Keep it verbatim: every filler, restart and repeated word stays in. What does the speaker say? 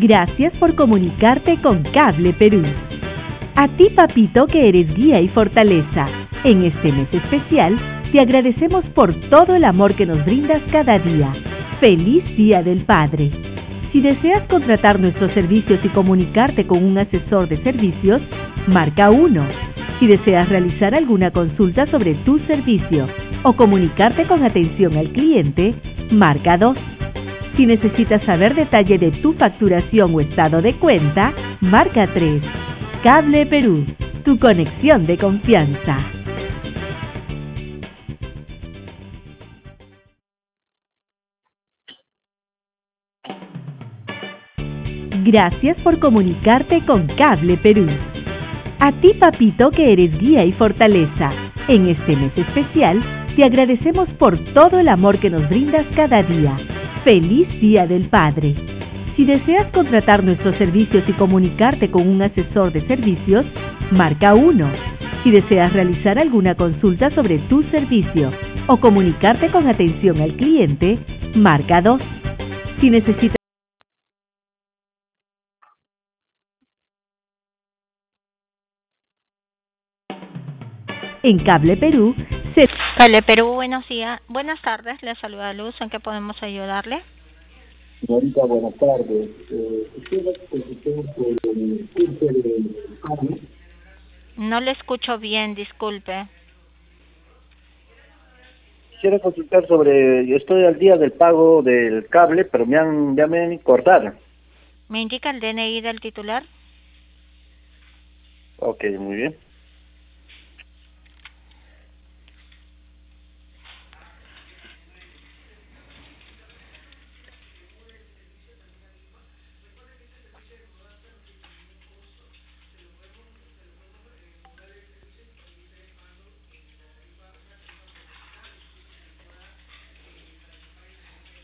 Gracias por comunicarte con Cable Perú. A ti, papito, que eres guía y fortaleza, en este mes especial, te agradecemos por todo el amor que nos brindas cada día. ¡Feliz Día del Padre! Si deseas contratar nuestros servicios y comunicarte con un asesor de servicios, marca uno. Si deseas realizar alguna consulta sobre tu servicio o comunicarte con atención al cliente, marca dos. Si necesitas saber detalle de tu facturación o estado de cuenta, marca tres. Cable Perú, tu conexión de confianza. Gracias por comunicarte con Cable Perú. A ti, papito, que eres guía y fortaleza, en este mes especial, te agradecemos por todo el amor que nos brindas cada día. ¡Feliz Día del Padre! Si deseas contratar nuestros servicios y comunicarte con un asesor de servicios, marca uno. Si deseas realizar alguna consulta sobre tu servicio o comunicarte con atención al cliente, marca dos. Si necesitas en Cable Perú, se... Cable Perú, buenos días, buenas tardes, le saluda Luz, ¿en qué podemos ayudarle? Señorita, buenas tardes. Eh, ¿Usted es consultor por el curso de cable? No le escucho bien, disculpe. Quiero consultar sobre, yo estoy al día del pago del cable, pero me han, ya me han cortado. ¿Me indica el D N I del titular? Ok, muy bien.